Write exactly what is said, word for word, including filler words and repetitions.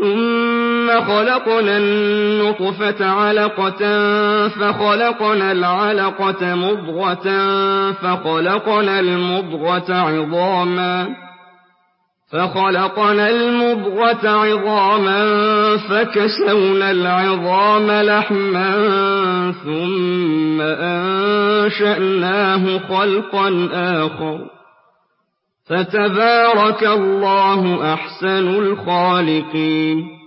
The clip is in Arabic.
ثُمَّ خَلَقْنَا النُّطْفَةَ عَلَقَةً فَخَلَقْنَا الْعَلَقَةَ مُضْغَةً فَخَلَقْنَا الْمُضْغَةَ عِظَامًا فَكَسَوْنَا الْعِظَامَ لَحْمًا ثُمَّ أَنشَأْنَاهُ خَلْقًا آخَرَ ۚ فَتَبَارَكَ اللَّهُ أَحْسَنُ الْخَالِقِينَ